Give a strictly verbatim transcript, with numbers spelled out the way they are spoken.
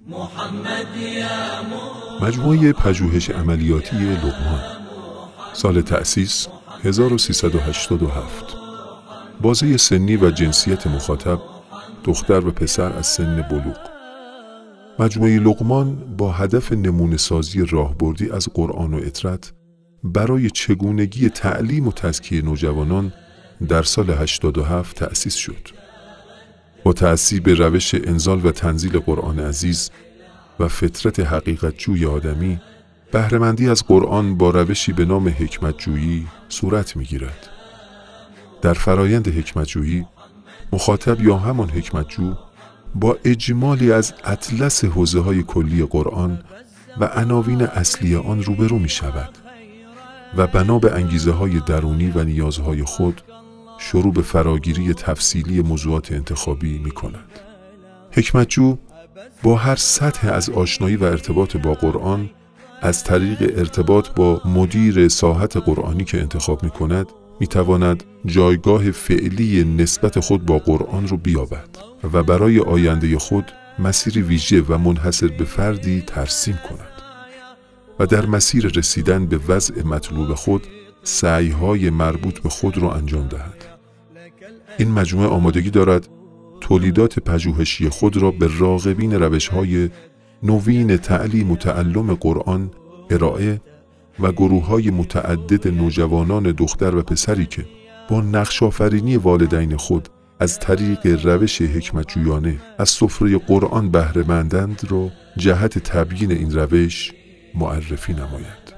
مجموعه پژوهش عملیاتی لقمان، سال تأسیس هزار و سیصد و هشتاد و هفت. بازه سنی و جنسیت مخاطب دختر و پسر از سن بلوغ. مجموعه لقمان با هدف نمونه سازی راهبردی از قرآن و اطرت برای چگونگی تعلیم و تزکیه نوجوانان در سال هشتاد و هفت تأسیس شد. با تأسیس به روش انزال و تنزیل قرآن عزیز و فطرت حقیقت جوی آدمی، بهره‌مندی از قرآن با روشی به نام حکمت جویی صورت می گیرد. در فرایند حکمت جویی، مخاطب یا همان حکمت جو با اجمالی از اطلس حوزه‌های کلی قرآن و عناوین اصلی آن روبرو می شود و بنا به انگیزه‌های درونی و نیازهای خود شروع به فراگیری تفصیلی موضوعات انتخابی می کند. حکمت جو با هر سطح از آشنایی و ارتباط با قرآن از طریق ارتباط با مدیر ساحت قرآنی که انتخاب می کند می تواند جایگاه فعلی نسبت خود با قرآن رو بیابد و برای آینده خود مسیر ویژه و منحصر به فردی ترسیم کند و در مسیر رسیدن به وضع مطلوب خود سعی‌های مربوط به خود را انجام دهد. این مجموعه آمادگی دارد تولیدات پژوهشی خود را به راغبین روش‌های نوین تعلیم و تعلم قرآن ارائه و گروه‌های متعدد نوجوانان دختر و پسری که با نقش‌آفرینی والدین خود از طریق روش حکمت‌جویانه از سفره قرآن بهره مندند را جهت تبیین این روش معرفی نماید.